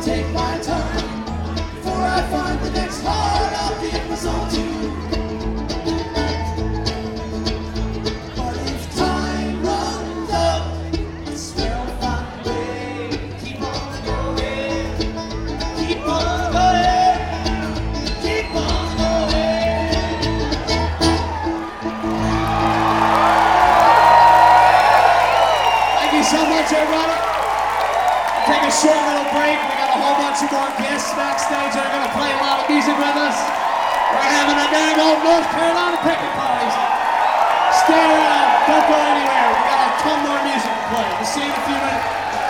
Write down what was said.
take my time before I find the next heart I'll give my soul to. But if time runs out, I swear I'll find a way to keep on going, keep on going, keep on going. Thank you so much, everybody. Take a short little break. We got a whole bunch of more guests backstage that are going to play a lot of music with us. We're having a dang old North Carolina picnic party. Stay around. Don't go anywhere. We got a ton more music to play. We'll see you in a few minutes.